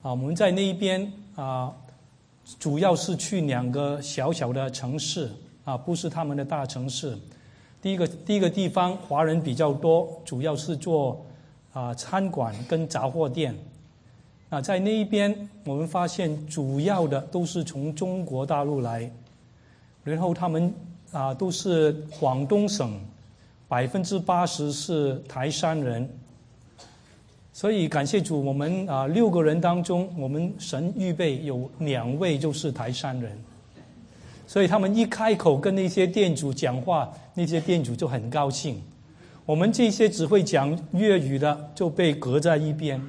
我们在那一边主要是去2个小小的城市不是他们的大城市。第一个地方华人比较多，主要是做餐馆跟杂货店。在那一边我们发现主要的都是从中国大陆来，然后他们都是广东省，80%是台山人。所以感谢主，我们6个人当中，我们神预备有2位就是台山人，所以他们一开口跟那些店主讲话，那些店主就很高兴。我们这些只会讲粤语的就被隔在一边。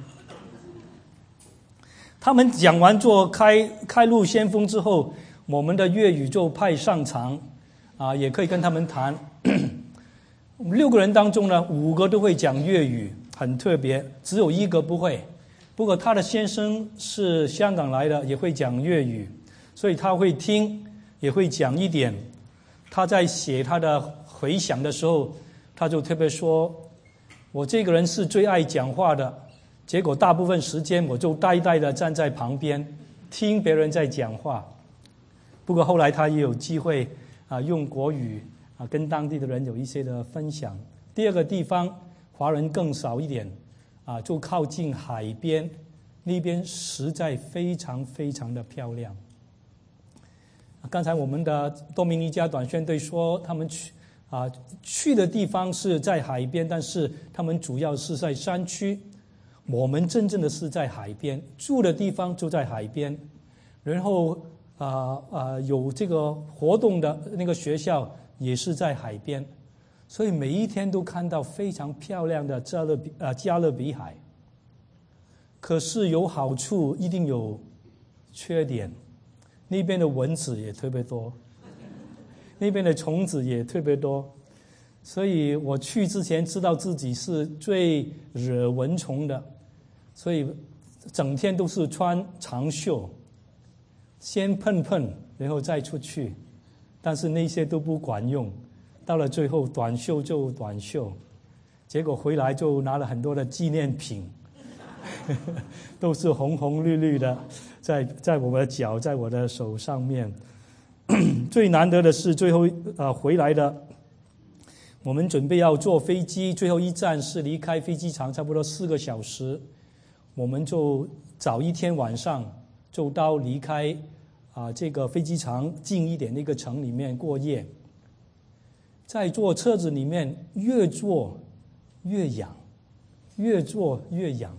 他们讲完做开路先锋之后，我们的粤语就派上场也可以跟他们谈。6个人当中呢，5个都会讲粤语，很特别，只有1个不会。不过他的先生是香港来的，也会讲粤语，所以他会听，也会讲一点。他在写他的回想的时候，他就特别说，我这个人是最爱讲话的，结果大部分时间我就呆呆的站在旁边听别人在讲话。不过后来他也有机会用国语跟当地的人有一些的分享。第2个地方华人更少一点就靠近海边，那边实在非常非常的漂亮。刚才我们的多明尼加短宣队说他们去的地方是在海边，但是他们主要是在山区。我们真正的是在海边，住的地方就在海边，然后有这个活动的那个学校也是在海边，所以每一天都看到非常漂亮的加勒比海。可是有好处一定有缺点，那边的蚊子也特别多，那边的虫子也特别多，所以我去之前知道自己是最惹蚊虫的，所以整天都是穿长袖，先喷，然后再出去，但是那些都不管用，到了最后短袖就短袖，结果回来就拿了很多的纪念品都是红红绿绿的，在我的脚，在我的手上面。最难得的是最后回来的，我们准备要坐飞机，最后一站是离开飞机场差不多4个小时，我们就早一天晚上就到离开这个飞机场近一点那个城里面过夜。在坐车子里面越坐越痒，越坐越痒。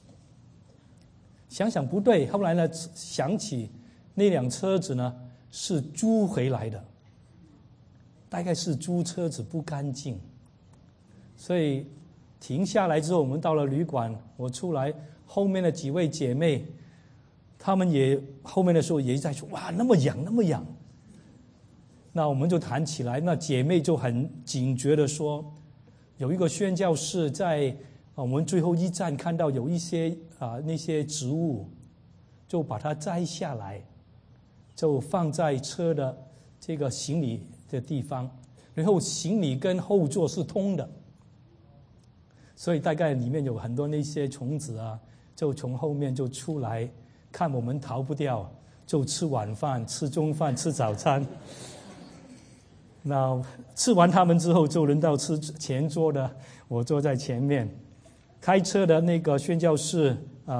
想想不对，后来呢想起那辆车子呢是租回来的，大概是租车子不干净，所以停下来之后，我们到了旅馆，我出来，后面的几位姐妹他们也后面的时候也在说，哇，那么痒那么痒。那我们就谈起来，那姐妹就很警觉的说，有一个宣教士在我们最后一站看到有一些那些植物，就把它摘下来，就放在车的这个行李的地方，然后行李跟后座是通的，所以大概里面有很多那些虫子就从后面就出来，看我们逃不掉，就吃晚饭、吃中饭、吃早餐。那吃完他们之后，就轮到吃前桌的，我坐在前面。开车的那个宣教士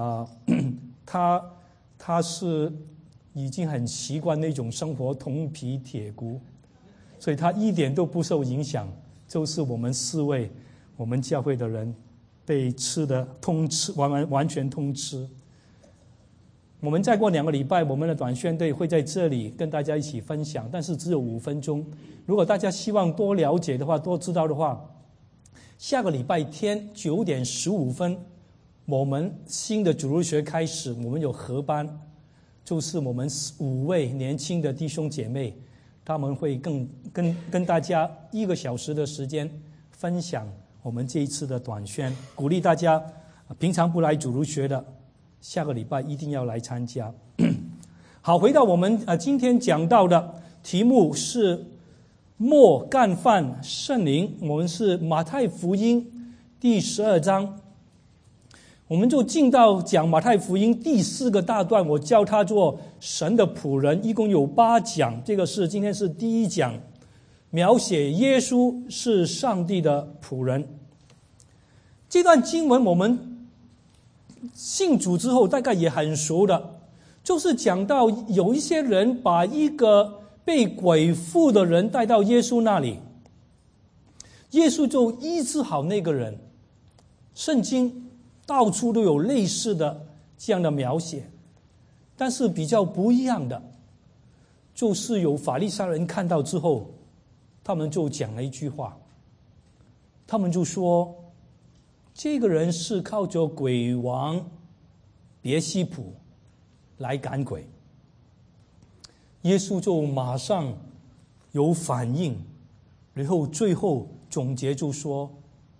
他是已经很习惯那种生活，铜皮铁骨，所以他一点都不受影响。就是我们4位我们教会的人被吃的通吃，完全通吃。我们再过2个礼拜，我们的短宣队会在这里跟大家一起分享，但是只有5分钟。如果大家希望多了解的话，多知道的话，下个礼拜天9点15分，我们新的主日学开始，我们有合班，就是我们5位年轻的弟兄姐妹，他们会跟大家1个小时的时间分享我们这一次的短宣，鼓励大家平常不来主日学的，下个礼拜一定要来参加。好，回到我们今天讲到的题目是莫干犯圣灵，我们是马太福音第12章。 我们就进到讲马太福音第4个大段，我叫它做神的仆人，一共有8讲，这个今天是第1讲，描写耶稣是上帝的仆人。这段经文我们信主之后大概也很熟的，就是讲到有一些人把一个被鬼附的人带到耶稣那里，耶稣就医治好那个人。圣经到处都有类似的这样的描写，但是比较不一样的就是有法利赛人看到之后，他们就讲了一句话，他们就说这个人是靠着鬼王别西卜来赶鬼。耶稣就马上有反应，然后最后总结就说，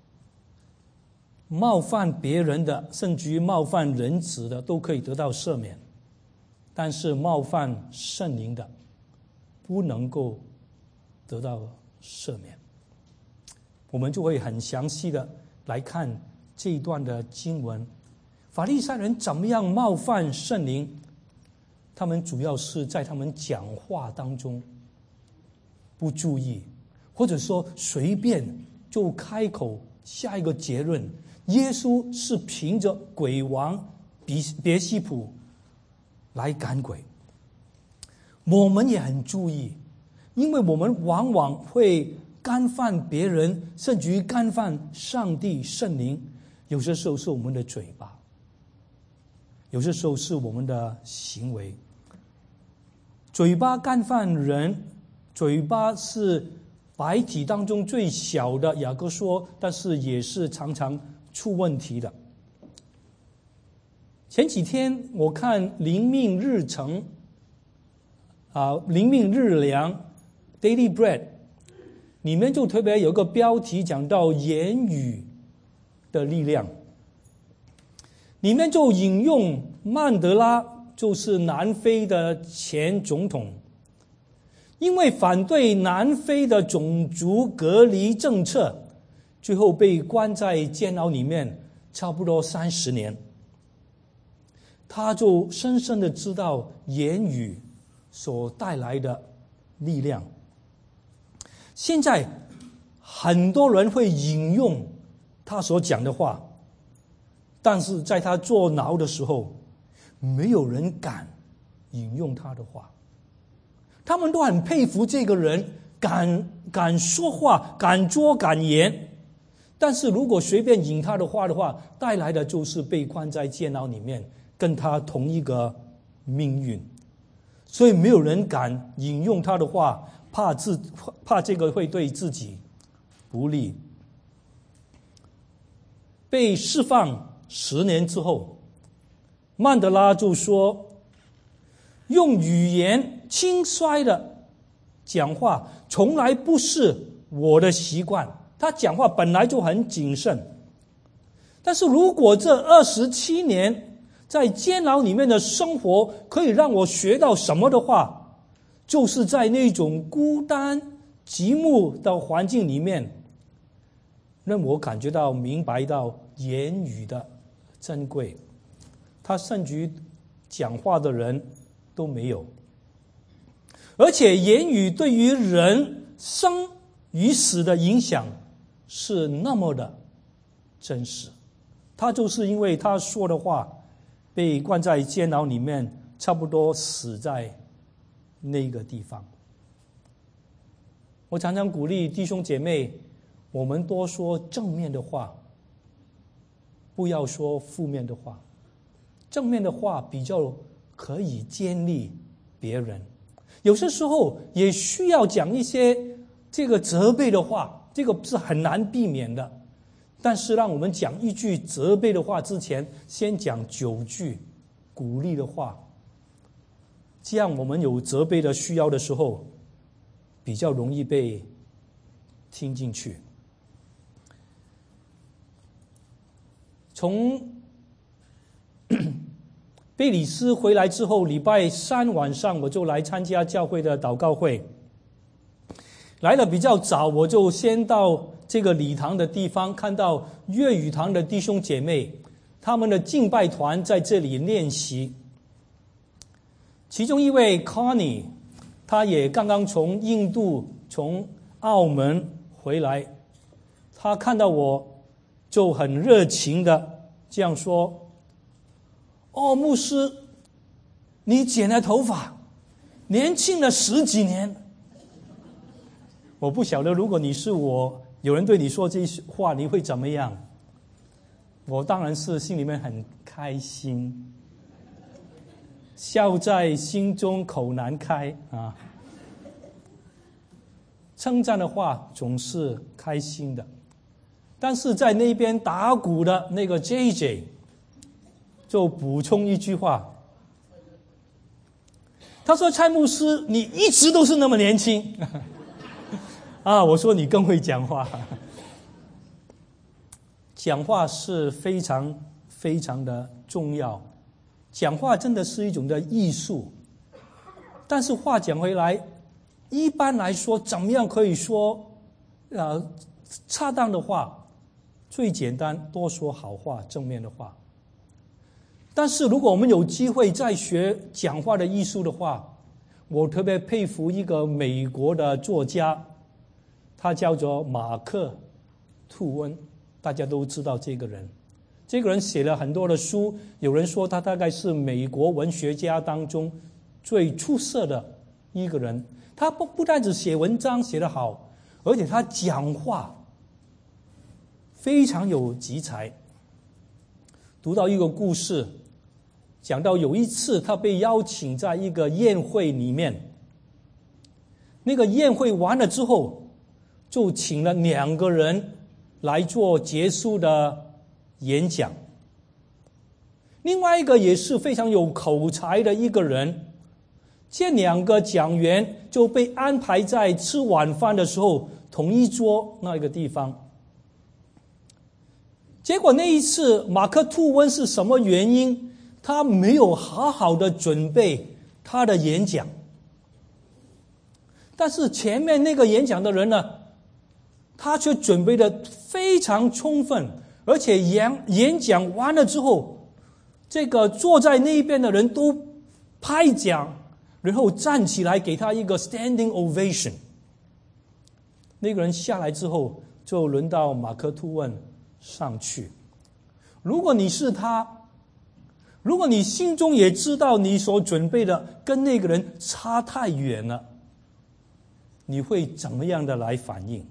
冒犯别人的，甚至于冒犯人子的都可以得到赦免，但是冒犯圣灵的不能够得到赦免。我们就会很详细的来看这一段的经文，法利赛人怎么样冒犯圣灵。他们主要是在他们讲话当中不注意，或者说随便就开口下一个结论，耶稣是凭着鬼王别西卜来赶鬼。我们也很注意，因为我们往往会干犯别人，甚至于干犯上帝圣灵，有些时候是我们的嘴巴，有些时候是我们的行为。嘴巴干犯人，嘴巴是百体当中最小的，雅各说，但是也是常常出问题的。前几天我看灵命日程灵命日粮 Daily Bread 里面就特别有个标题讲到言语的力量，里面就引用曼德拉，就是南非的前总统，因为反对南非的种族隔离政策，最后被关在监牢里面差不多30年。他就深深的知道言语所带来的力量。现在很多人会引用他所讲的话，但是在他坐牢的时候，没有人敢引用他的话。他们都很佩服这个人敢说话，敢作敢言，但是如果随便引他的话的话，带来的就是被关在监牢里面，跟他同一个命运。所以没有人敢引用他的话，怕这个会对自己不利。被释放10年之后，曼德拉就说，用语言轻率的讲话从来不是我的习惯，他讲话本来就很谨慎。但是如果这27年在监牢里面的生活可以让我学到什么的话，就是在那种孤单寂寞的环境里面，让我感觉到明白到言语的珍贵。他甚至于讲话的人都没有，而且言语对于人生与死的影响是那么的真实。他就是因为他说的话被关在监牢里面，差不多死在那个地方。我常常鼓励弟兄姐妹，我们多说正面的话，不要说负面的话。正面的话比较可以建立别人，有些时候也需要讲一些这个责备的话，这个是很难避免的。但是让我们讲一句责备的话之前，先讲9句鼓励的话，这样我们有责备的需要的时候，比较容易被听进去。从贝里斯回来之后，礼拜3晚上我就来参加教会的祷告会。来得比较早，我就先到这个礼堂的地方，看到粤语堂的弟兄姐妹他们的敬拜团在这里练习。其中一位 Connie， 他也刚刚从印度、从澳门回来，他看到我就很热情的这样说：“哦，牧师，你剪了头发，年轻了10几年。”我不晓得如果你是我，有人对你说这些话，你会怎么样？我当然是心里面很开心，笑在心中口难开啊。称赞的话总是开心的，但是在那边打鼓的那个 JJ 就补充一句话，他说：“蔡牧师，你一直都是那么年轻。”啊，我说你更会讲话。讲话是非常非常的重要，讲话真的是一种的艺术。但是话讲回来，一般来说，怎么样可以说恰当的话？最简单，多说好话，正面的话。但是如果我们有机会再学讲话的艺术的话，我特别佩服一个美国的作家，他叫做马克·吐温，大家都知道这个人。这个人写了很多的书，有人说他大概是美国文学家当中最出色的一个人。他不但只写文章写得好，而且他讲话非常有集才。读到一个故事，讲到有一次他被邀请在一个宴会里面，那个宴会完了之后，就请了2个人来做结束的演讲。另外一个也是非常有口才的一个人，这2个讲员就被安排在吃晚饭的时候同一桌那一个地方。结果那一次马克·吐温是什么原因？他没有好好的准备他的演讲，但是前面那个演讲的人呢，他却准备得非常充分，而且演讲完了之后，这个坐在那一边的人都拍掌，然后站起来给他一个 standing ovation。 那个人下来之后，就轮到马克·吐温上去。如果你是他，如果你心中也知道你所准备的跟那个人差太远了，你会怎么样的来反应？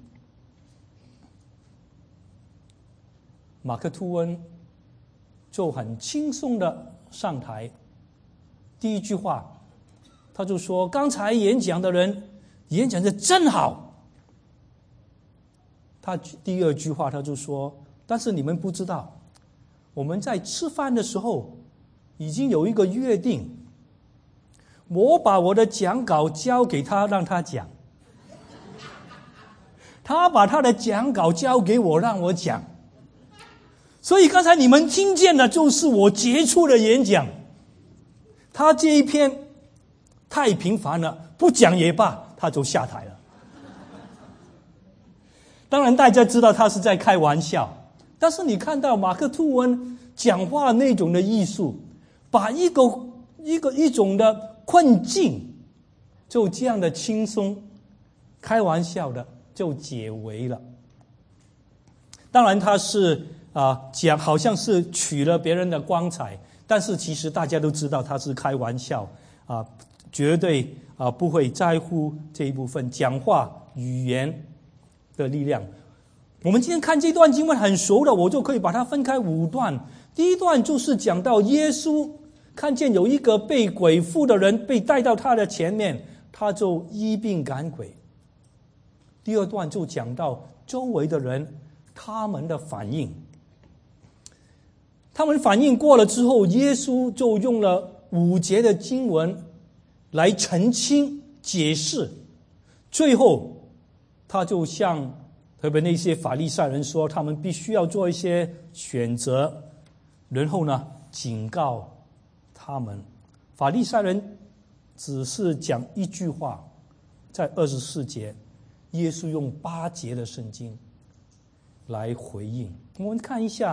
马克·吐温就很轻松的上台，第一句话他就说：“刚才演讲的人演讲得真好。”他第二句话他就说：“但是你们不知道，我们在吃饭的时候已经有一个约定，我把我的讲稿交给他让他讲，他把他的讲稿交给我让我讲，所以刚才你们听见的就是我杰出的演讲。他这一篇太平凡了，不讲也罢，他就下台了。”当然大家知道他是在开玩笑，但是你看到马克·吐温讲话那种的艺术，把一种的困境就这样的轻松开玩笑的就解围了。当然他是讲好像是取了别人的光彩，但是其实大家都知道他是开玩笑绝对不会在乎这一部分讲话语言的力量。我们今天看这段经文很熟的，我就可以把它分开5段。第一段就是讲到耶稣看见有一个被鬼附的人被带到他的前面，他就医病赶鬼。第二段就讲到周围的人他们的反应，他们反应过了之后，耶稣就用了5节的经文来澄清解释，最后他就向特别那些法利赛人说，他们必须要做一些选择，然后呢警告他们。法利赛人只是讲一句话，在24节，耶稣用8节的圣经来回应。我们看一下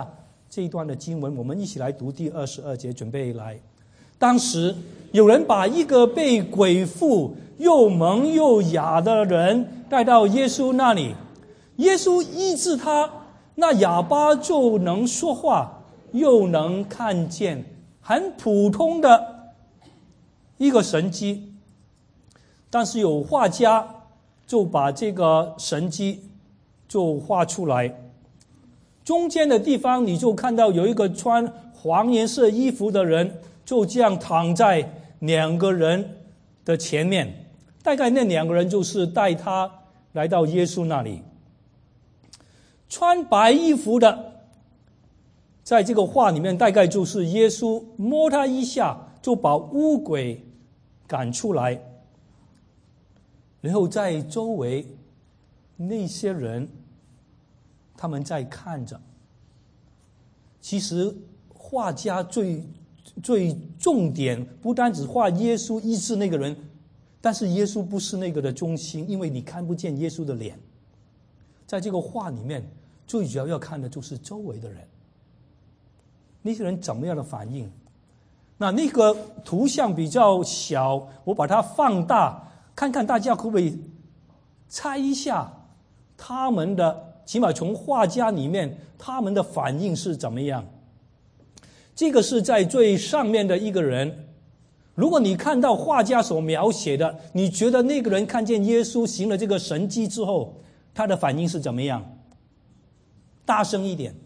这一段的经文，我们一起来读第22节，准备来。当时有人把一个被鬼附又聋又哑的人带到耶稣那里，耶稣医治他，那哑巴就能说话，又能看见，很普通的一个神迹。但是有画家就把这个神迹就画出来，中间的地方你就看到有一个穿黄颜色衣服的人，就这样躺在2个人的前面，大概那2个人就是带他来到耶稣那里。穿白衣服的在这个画里面大概就是耶稣，摸他一下就把污鬼赶出来，然后在周围那些人他们在看着。其实画家最重点不单只画耶稣医治那个人，但是耶稣不是那个的中心，因为你看不见耶稣的脸。在这个画里面最主要看的就是周围的人，那些人怎么样的反应。那个图像比较小，我把它放大，看看大家可不可以猜一下他们的，起码从画家里面他们的反应是怎么样。这个是在最上面的一个人，如果你看到画家所描写的，你觉得那个人看见耶稣行了这个神迹之后，他的反应是怎么样？大声一点。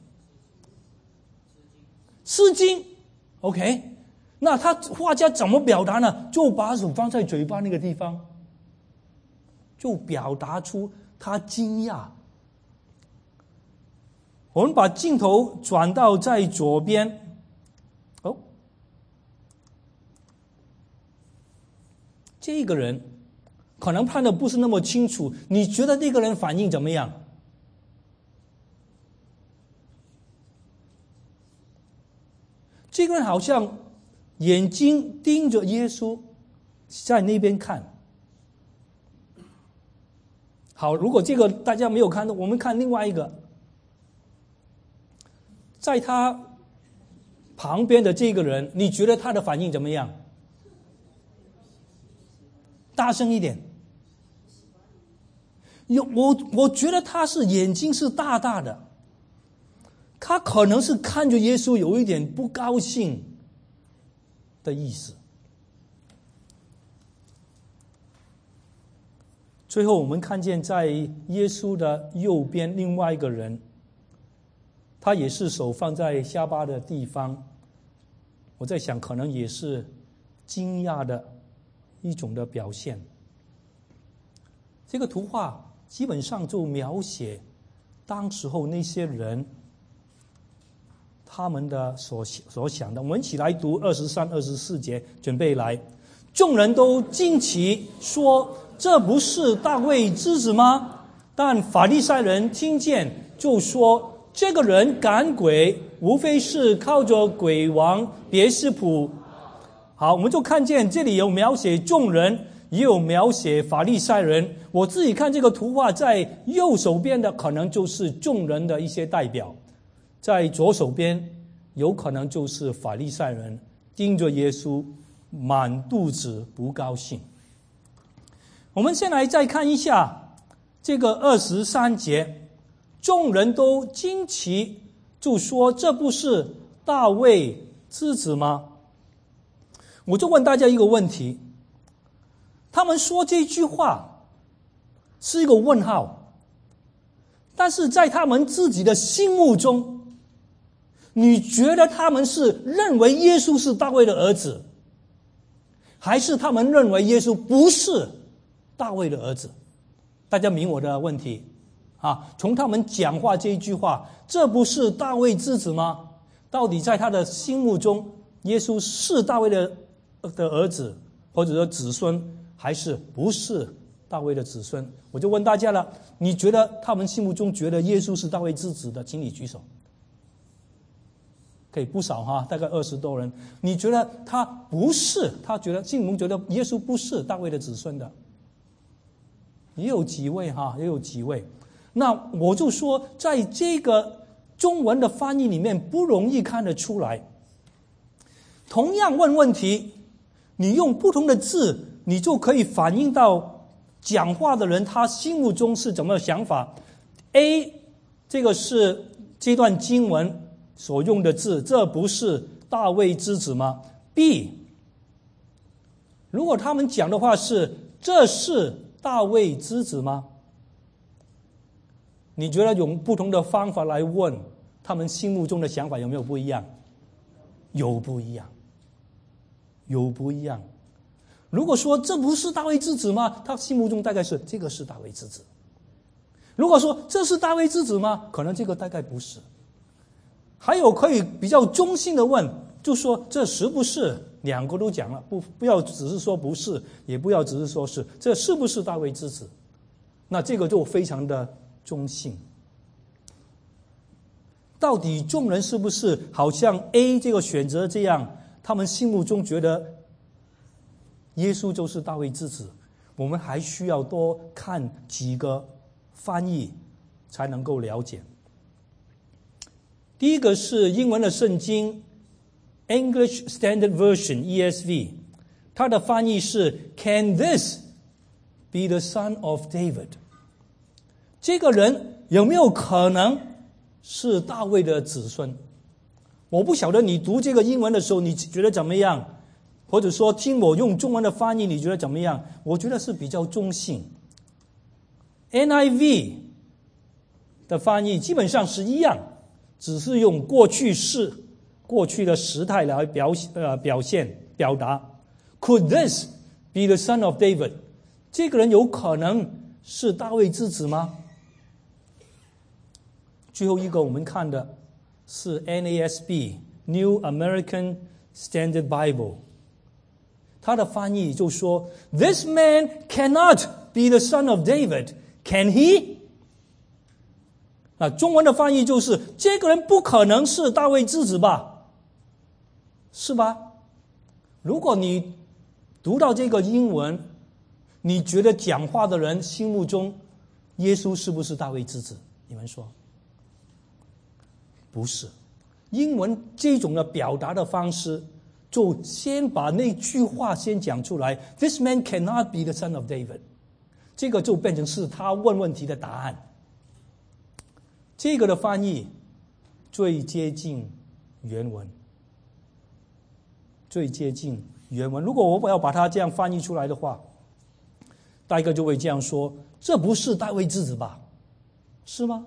吃惊 OK， 那他画家怎么表达呢？就把手放在嘴巴那个地方，就表达出他惊讶。我们把镜头转到在左边，这个人可能看得不是那么清楚，你觉得那个人反应怎么样？这个人好像眼睛盯着耶稣，在那边看。好，如果这个大家没有看到，我们看另外一个，在他旁边的这个人，你觉得他的反应怎么样？大声一点。我觉得他是眼睛是大大的，他可能是看着耶稣有一点不高兴的意思。最后我们看见在耶稣的右边另外一个人，他也是手放在下巴的地方，我在想可能也是惊讶的一种的表现。这个图画基本上就描写当时候那些人他们的所想的。我们一起来读23、24节，准备来。众人都惊奇说：“这不是大卫之子吗？”但法利赛人听见就说：“这个人赶鬼，无非是靠着鬼王别是卜。”好，我们就看见这里有描写众人，也有描写法利赛人。我自己看这个图画，在右手边的可能就是众人的一些代表，在左手边有可能就是法利赛人，盯着耶稣满肚子不高兴。我们先来再看一下这个23节，众人都惊奇，就说：“这不是大卫之子吗？”我就问大家一个问题，他们说这句话是一个问号，但是在他们自己的心目中，你觉得他们是认为耶稣是大卫的儿子，还是他们认为耶稣不是大卫的儿子？大家明我的问题啊？从他们讲话这一句话，这不是大卫之子吗？到底在他的心目中，耶稣是大卫的儿子，或者说子孙，还是不是大卫的子孙？我就问大家了，你觉得他们心目中觉得耶稣是大卫之子的，请你举手。可以不少哈，大概20多人。你觉得他不是，他觉得心目中觉得耶稣不是大卫的子孙的，也有几位哈，也有几位。那我就说，在这个中文的翻译里面不容易看得出来。同样问问题，你用不同的字，你就可以反映到讲话的人他心目中是怎么想法。A， 这个是这段经文所用的字，这不是大卫之子吗？ B， 如果他们讲的话是这是大卫之子吗？你觉得用不同的方法来问，他们心目中的想法有没有不一样？有不一样，有不一样。如果说这不是大卫之子吗？他心目中大概是这个是大卫之子。如果说这是大卫之子吗？可能这个大概不是。还有可以比较中性的问，就说这是不是？两个都讲了，不要只是说不是，也不要只是说是，这是不是大卫之子？那这个就非常的中性。到底众人是不是好像 A 这个选择这样，他们心目中觉得耶稣就是大卫之子？我们还需要多看几个翻译才能够了解。第一个是英文的圣经 English Standard Version ESV， 它的翻译是 Can this be the son of David？ 这个人有没有可能是大卫的子孙？我不晓得你读这个英文的时候你觉得怎么样，或者说听我用中文的翻译你觉得怎么样？我觉得是比较中性。 NIV 的翻译基本上是一样，只是用过去式过去的时态来表达。 Could this be the son of David？ 这个人有可能是大卫之子吗？最后一个我们看的是 NASB New American Standard Bible， 他的翻译就说 This man cannot be the son of David, can he？ 那中文的翻译就是这个人不可能是大卫之子吧？是吧？如果你读到这个英文，你觉得讲话的人心目中耶稣是不是大卫之子？你们说？不是。英文这种的表达的方式，就先把那句话先讲出来 This man cannot be the son of David， 这个就变成是他问问题的答案。这个的翻译最接近原文，最接近原文。如果我要把它这样翻译出来的话，大概就会这样说：这不是大卫之子吧？是吗？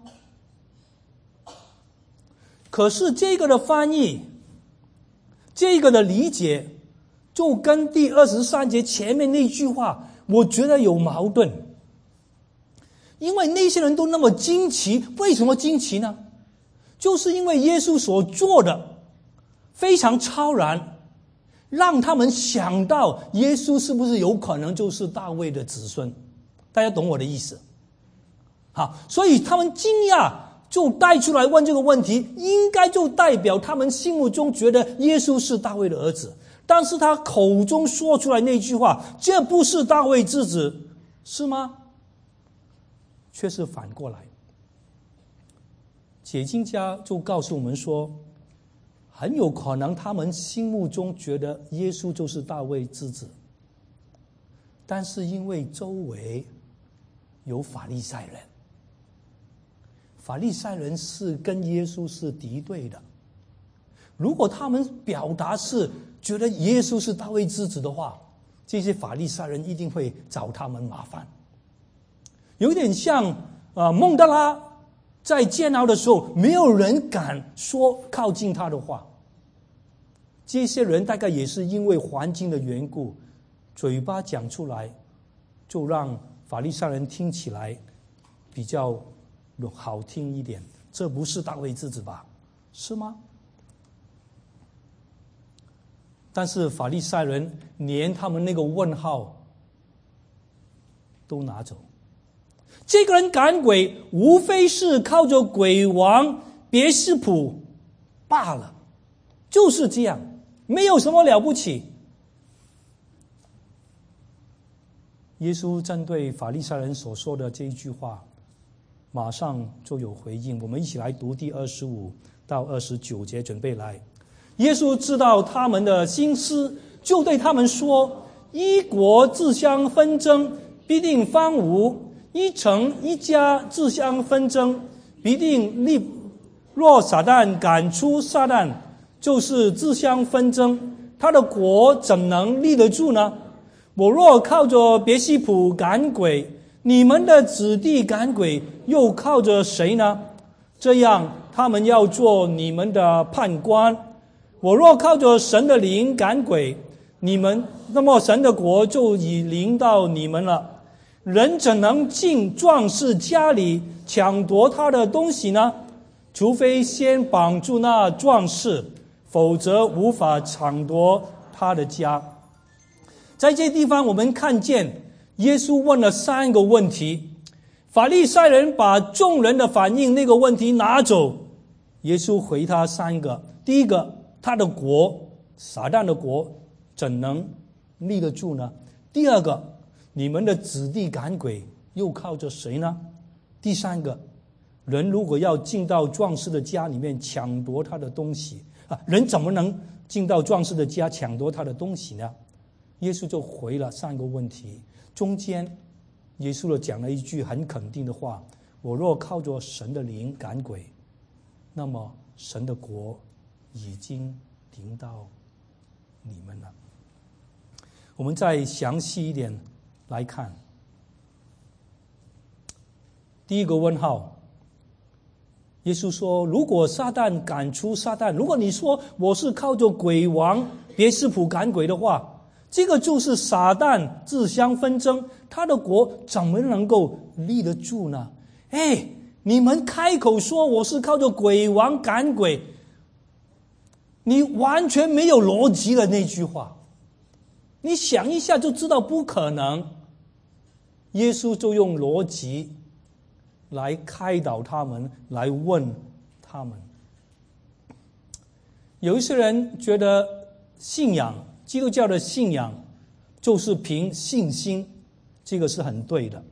可是这个的翻译，这个的理解，就跟第23节前面那句话，我觉得有矛盾。因为那些人都那么惊奇，为什么惊奇呢？就是因为耶稣所做的非常超然，让他们想到耶稣是不是有可能就是大卫的子孙。大家懂我的意思？好，所以他们惊讶，就带出来问这个问题，应该就代表他们心目中觉得耶稣是大卫的儿子。但是他口中说出来那句话，这不是大卫之子，是吗？却是反过来。解经家就告诉我们说，很有可能他们心目中觉得耶稣就是大卫之子，但是因为周围有法利赛人，法利赛人是跟耶稣是敌对的。如果他们表达是觉得耶稣是大卫之子的话，这些法利赛人一定会找他们麻烦。有点像孟德拉在监牢的时候，没有人敢说靠近他的话。这些人大概也是因为环境的缘故，嘴巴讲出来，就让法利赛人听起来比较好听一点。这不是大卫之子吧？是吗？但是法利赛人连他们那个问号都拿走。这个人赶鬼，无非是靠着鬼王别西卜罢了，就是这样，没有什么了不起。耶稣针对法利赛人所说的这一句话， 马上就有回应。我们一起来读第25到29节，准备来。耶稣知道他们的心思，就对他们说：一国自相纷争，必定荒芜；一城一家自相纷争，必定立。若撒旦赶出撒旦，就是自相纷争，他的国怎能立得住呢？我若靠着别西卜赶鬼，你们的子弟赶鬼又靠着谁呢？这样他们要做你们的判官。我若靠着神的灵赶鬼，那么神的国就已临到你们了。人怎能进壮士家里抢夺他的东西呢？除非先绑住那壮士，否则无法抢夺他的家。在这地方我们看见耶稣问了3个问题，法利赛人把众人的反应那个问题拿走，耶稣回他3个。第一个，他的国，撒旦的国怎能立得住呢？第二个，你们的子弟赶鬼又靠着谁呢？第3个，人如果要进到壮士的家里面抢夺他的东西人怎么能进到壮士的家抢夺他的东西呢？耶稣就回了3个问题，中间耶稣就讲了一句很肯定的话：我若靠着神的灵赶鬼，那么神的国已经临到你们了。我们再详细一点来看。第一个问号，耶稣说：如果撒旦赶出撒旦，如果你说我是靠着鬼王别西卜赶鬼的话，这个就是撒旦自相纷争，他的国怎么能够立得住呢？你们开口说我是靠着鬼王赶鬼，你完全没有逻辑的那句话，你想一下就知道不可能。耶稣就用逻辑来开导他们，来问他们。有一些人觉得信仰，基督教的信仰就是凭信心，这个是很对的。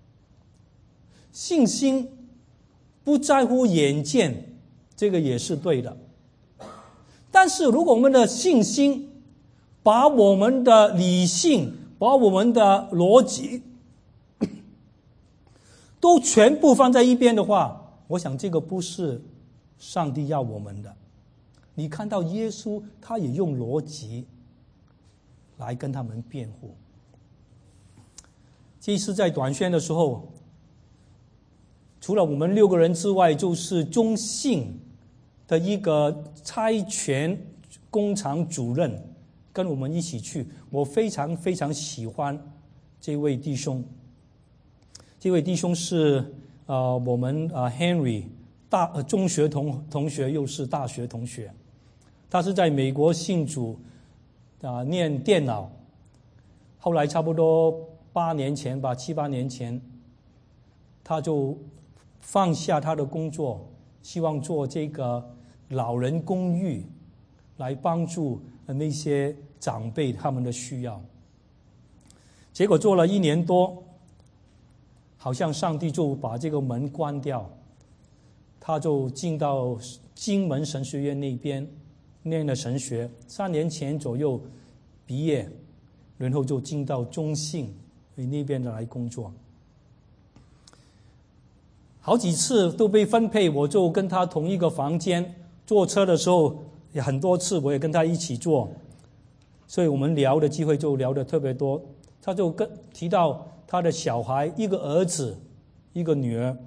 信心不在乎眼见，这个也是对的。但是如果我们的信心把我们的理性，把我们的逻辑都全部放在一边的话，我想这个不是上帝要我们的。你看到耶稣他也用逻辑来跟他们辩护。这一次在短宣的时候，除了我们6个人之外，就是中信的一个差权工厂主任跟我们一起去。我非常非常喜欢这位弟兄。这位弟兄是我们Henry 中学同学，又是大学同学。他是在美国信主念电脑，后来差不多7-8年前，他就放下他的工作，希望做这个老人公寓，来帮助那些长辈他们的需要。结果做了1年多，好像上帝就把这个门关掉，他就进到金门神学院那边念了神学，3年前左右毕业，然后就进到中信那边来工作。好几次都被分配，我就跟他同一个房间，坐车的时候也很多次我也跟他一起坐，所以我们聊的机会就聊得特别多。他就提到他的小孩，一个儿子，一个女儿。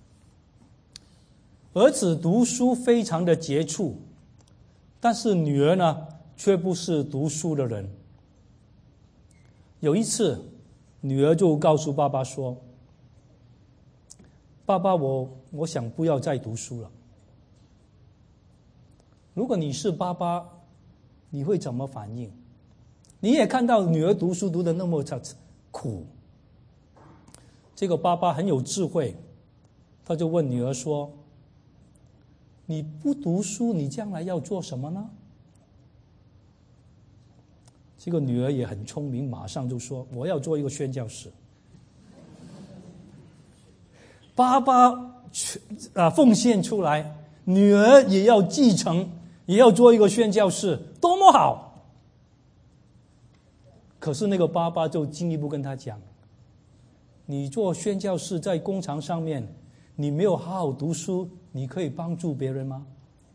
儿子读书非常的杰出，但是女儿呢，却不是读书的人。有一次，女儿就告诉爸爸说：爸爸，我想不要再读书了。如果你是爸爸，你会怎么反应？你也看到女儿读书读得那么苦。这个爸爸很有智慧，他就问女儿说：你不读书，你将来要做什么呢？这个女儿也很聪明，马上就说：我要做一个宣教士。 爸爸奉献出来，女儿也要继承，也要做一个宣教士，多么好！可是那个爸爸就进一步跟他讲，你做宣教士在工厂上面，你没有好好读书，你可以帮助别人吗？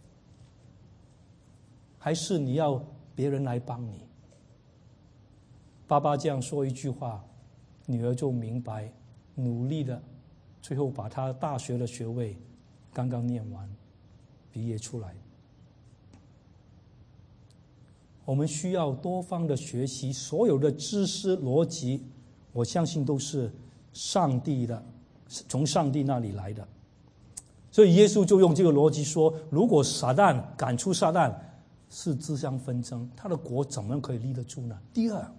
还是你要别人来帮你？爸爸这样说一句话，女儿就明白，努力的最后把他大学的学位刚刚念完，毕业出来。我们需要多方的学习，所有的知识逻辑，我相信都是上帝的，从上帝那里来的。所以耶稣就用这个逻辑说，如果撒旦赶出撒旦是自相纷争，他的国怎么可以立得住呢？第二，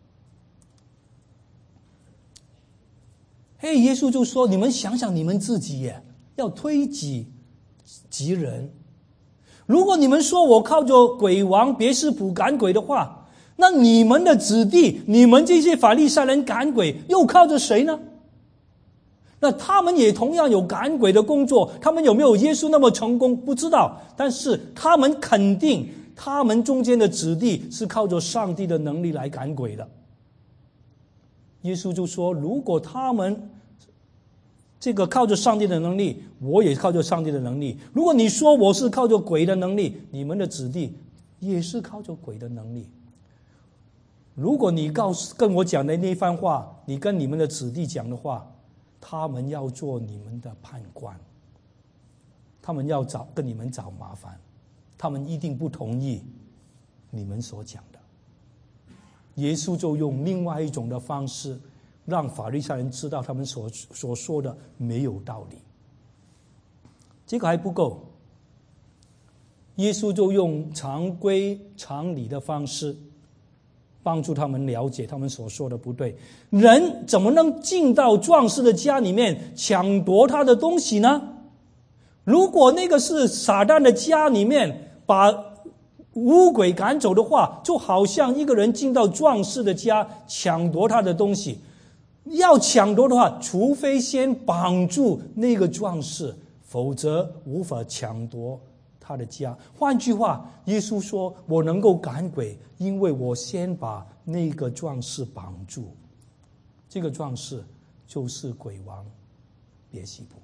耶稣就说，你们想想你们自己耶，要推己及人。如果你们说我靠着鬼王别是卜赶鬼的话，那你们的子弟，你们这些法利赛人赶鬼又靠着谁呢？那他们也同样有赶鬼的工作，他们有没有耶稣那么成功不知道，但是他们肯定他们中间的子弟是靠着上帝的能力来赶鬼的。耶稣就说，如果他们这个靠着上帝的能力，我也靠着上帝的能力。如果你说我是靠着鬼的能力，你们的子弟也是靠着鬼的能力。如果你跟我讲的那番话，你跟你们的子弟讲的话，他们要做你们的判官，他们要跟你们找麻烦，他们一定不同意你们所讲的。耶稣就用另外一种的方式，让法利赛人知道他们所说的没有道理。这个还不够，耶稣就用常规常理的方式帮助他们了解他们所说的不对。人怎么能进到壮士的家里面抢夺他的东西呢？如果那个是撒旦的家里面把污鬼赶走的话，就好像一个人进到壮士的家抢夺他的东西。要抢夺的话，除非先绑住那个壮士，否则无法抢夺他的家。换句话，耶稣说，我能够赶鬼，因为我先把那个壮士绑住。这个壮士就是鬼王别西卜。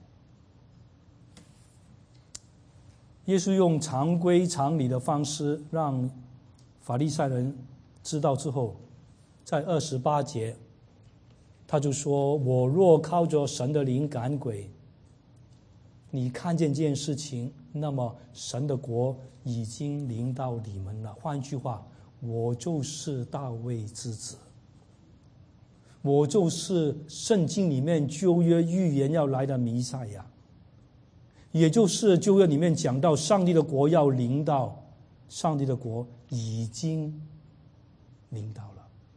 耶稣用常规常理的方式让法利赛人知道之后，在28节他就说，我若靠着神的灵赶鬼，你看见这件事情，那么神的国已经临到你们了。换句话，我就是大卫之子，我就是圣经里面旧约预言要来的弥赛亚，也就是旧约里面讲到上帝的国要临到，上帝的国已经临到了。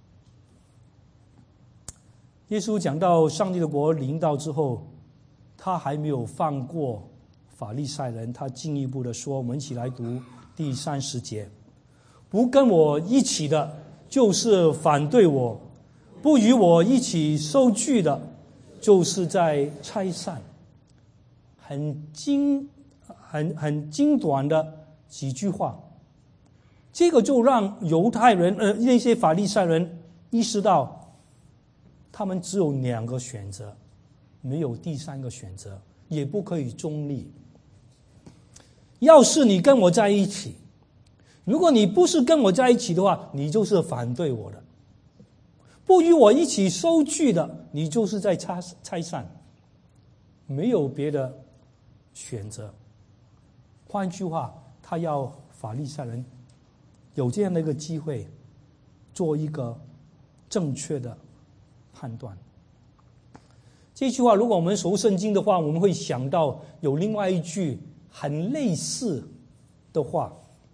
耶稣讲到上帝的国临到之后，他还没有放过法利赛人，他进一步的说，我们一起来读第30节，不跟我一起的就是反对我，不与我一起受聚的就是在拆散。很精短的几句话，这个就让犹太人那些法利赛人意识到他们只有2个选择，没有第3个选择，也不可以中立。要是你跟我在一起，如果你不是跟我在一起的话，你就是反对我的。不与我一起收据的，你就是在拆散，没有别的选择。换句话，他要法利赛人有这样的一个机会，做一个正确的判断。这句话如果我们熟圣经的话，我们会想到有另外一句很类似的话。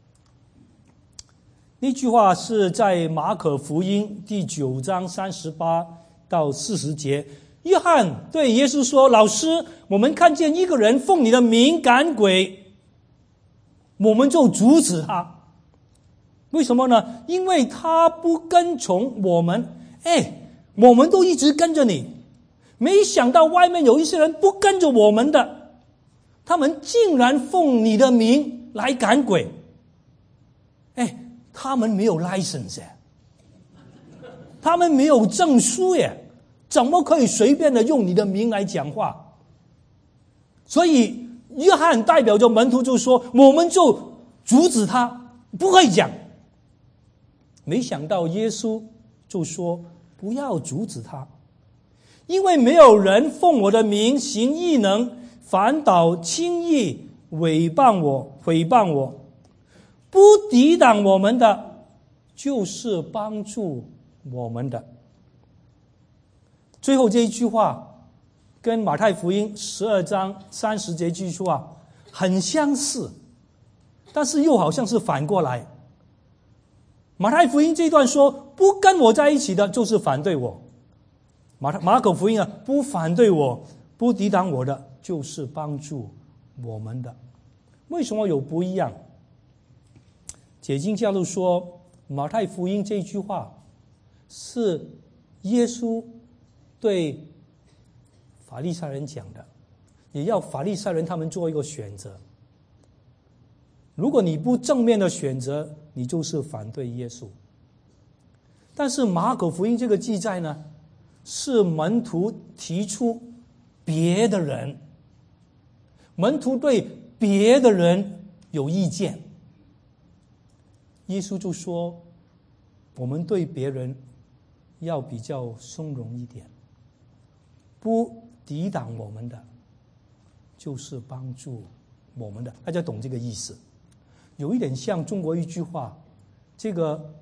那句话是在马可福音第9章38到40节，约翰对耶稣说，老师，我们看见一个人奉你的名赶鬼，我们就阻止他。为什么呢？因为他不跟从我们。我们都一直跟着你， 没想到外面有一些人不跟着我们的，他们竟然奉你的名来赶鬼。他们没有 license 耶，他们没有证书耶，怎么可以随便的用你的名来讲话？所以约翰代表着门徒就说，我们就阻止他，不可以讲。没想到耶稣就说，不要阻止他，因为没有人奉我的名行异能，反倒轻易诽谤我。不抵挡我们的，就是帮助我们的。最后这一句话跟马太福音12章30节这句话很相似，但是又好像是反过来。马太福音这段说，不跟我在一起的就是反对我。马可福音不反对我，不抵挡我的就是帮助我们的。为什么有不一样？解经家都说，马太福音这句话是耶稣对法利赛人讲的，也要法利赛人他们做一个选择。如果你不正面的选择，你就是反对耶稣。但是马可福音这个记载呢，是门徒提出别的人，门徒对别的人有意见。耶稣就说，我们对别人要比较松容一点，不抵挡我们的就是帮助我们的。大家懂这个意思？有一点像中国一句话，这个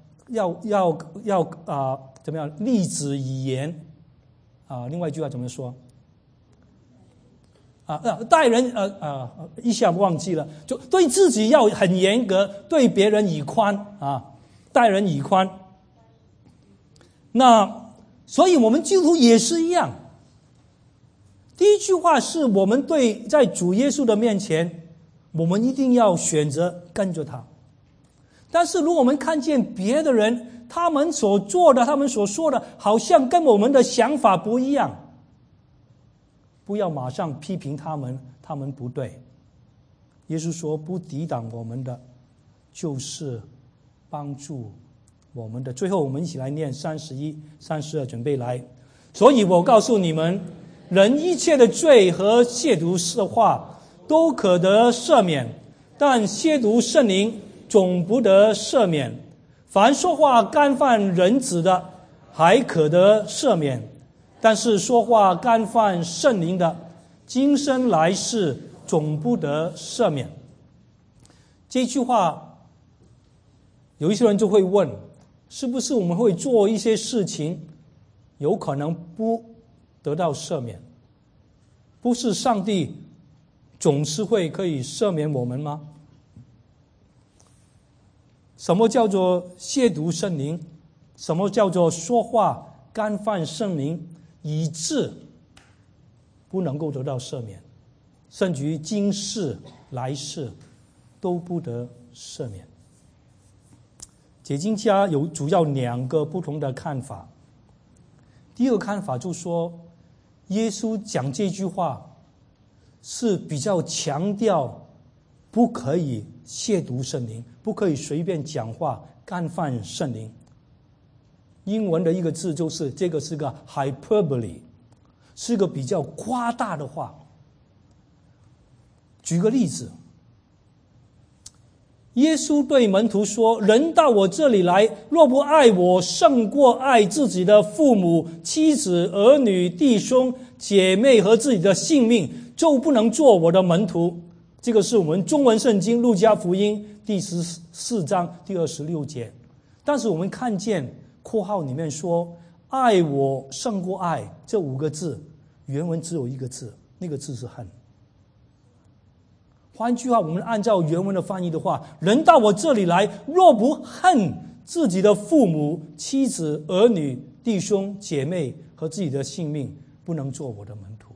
怎么样？立子以言另外一句话怎么说？待人一下忘记了，就对自己要很严格，对别人以宽待人以宽。那所以我们基督徒也是一样。第一句话是我们对在主耶稣的面前，我们一定要选择跟着他。但是如果我们看见别的人，他们所做的，他们所说的，好像跟我们的想法不一样，不要马上批评他们，他们不对。耶稣说，不抵挡我们的就是帮助我们的。最后我们一起来念31、32，准备来。所以我告诉你们，人一切的罪和亵渎的话都可得赦免，但亵渎圣灵总不得赦免。凡说话干犯人子的，还可得赦免，但是说话干犯圣灵的，今生来世总不得赦免。这句话有一些人就会问，是不是我们会做一些事情有可能不得到赦免？不是上帝总是会可以赦免我们吗？什么叫做亵渎圣灵？什么叫做说话干犯圣灵，以致不能够得到赦免，甚至于今世来世都不得赦免？解经家有主要2个不同的看法。第一个看法就说，耶稣讲这句话是比较强调不可以亵渎圣灵，不可以随便讲话干犯圣灵。英文的一个字就是这个是个 hyperbole， 是个比较夸大的话。举个例子，耶稣对门徒说，人到我这里来，若不爱我胜过爱自己的父母、妻子、儿女、弟兄、姐妹和自己的性命，就不能做我的门徒。这个是我们中文圣经路加福音第14章第26节。但是我们看见括号里面说，爱我胜过爱，这5个字原文只有一个字，那个字是恨。换句话，我们按照原文的翻译的话，人到我这里来，若不恨自己的父母、妻子、儿女、弟兄、姐妹和自己的性命，不能做我的门徒。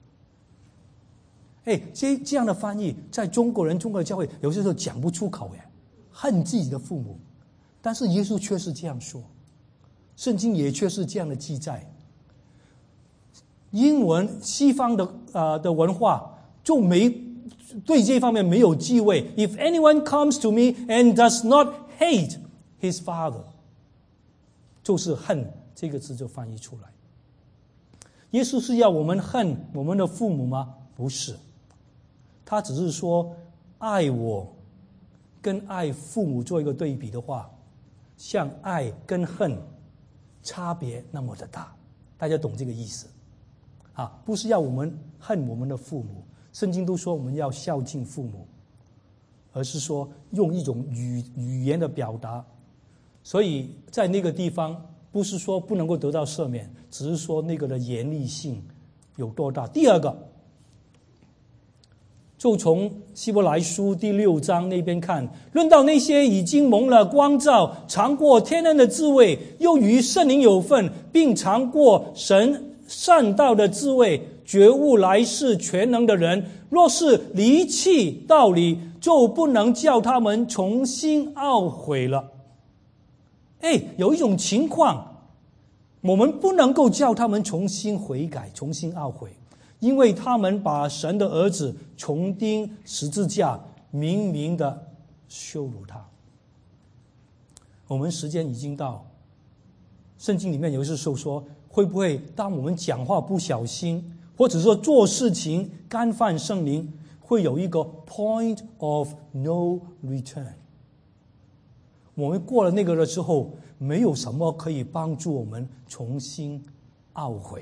这样的翻译在中国人、中国的教会有些时候讲不出口，恨自己的父母，但是耶稣却是这样说，圣经也却是这样的记载。 英文西方的文化就对这方面没有忌讳。If anyone comes to me and does not hate his father， 就是恨这个字就翻译出来。耶稣是要我们恨我们的父母吗？不是，他只是说爱我跟爱父母做一个对比的话，像爱跟恨差别那么的大，大家懂这个意思啊？不是要我们恨我们的父母，圣经都说我们要孝敬父母，而是说用一种语言的表达。所以在那个地方不是说不能够得到赦免，只是说那个的严厉性有多大。第二个，就从希伯来书第6章那边看，论到那些已经蒙了光照，尝过天恩的滋味，又与圣灵有份，并尝过神善道的滋味，觉悟来世全能的人，若是离弃道理，就不能叫他们重新懊悔了。有一种情况，我们不能够叫他们重新悔改、重新懊悔，因为他们把神的儿子重钉十字架，明明的羞辱他。我们时间已经到，圣经里面有一时候说，会不会当我们讲话不小心，或者说做事情干犯圣灵，会有一个 point of no return。我们过了那个了之后，没有什么可以帮助我们重新懊悔。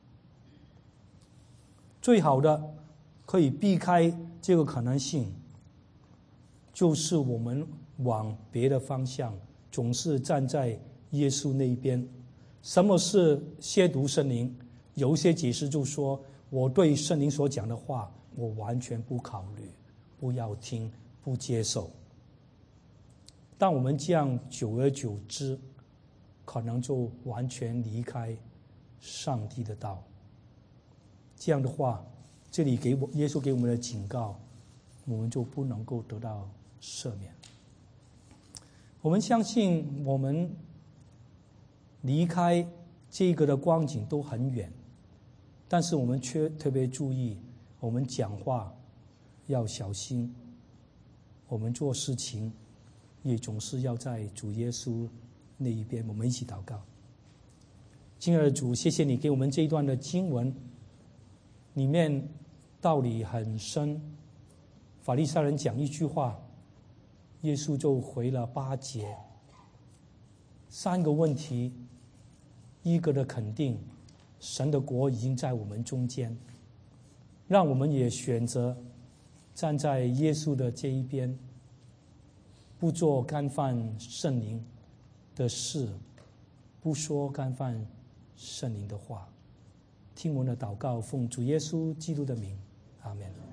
最好的可以避开这个可能性，就是我们往别的方向，总是站在耶稣那一边。什么是亵渎圣灵？有一些解释就说，我对圣灵所讲的话，我完全不考虑，不要听，不接受。但我们这样久而久之，可能就完全离开上帝的道。这样的话，这里耶稣给我们的警告，我们就不能够得到赦免。我们相信我们离开这个的光景都很远，但是我们却特别注意，我们讲话要小心，我们做事情也总是要在主耶稣那一边。我们一起祷告。亲爱的主，谢谢你给我们这一段的经文，里面道理很深。法利赛人讲一句话，耶稣就回了8节，3个问题，1个的肯定，神的国已经在我们中间，让我们也选择站在耶稣的这一边，不做干犯圣灵的事，不说干犯圣灵的话。听我的祷告，奉主耶稣基督的名，阿们。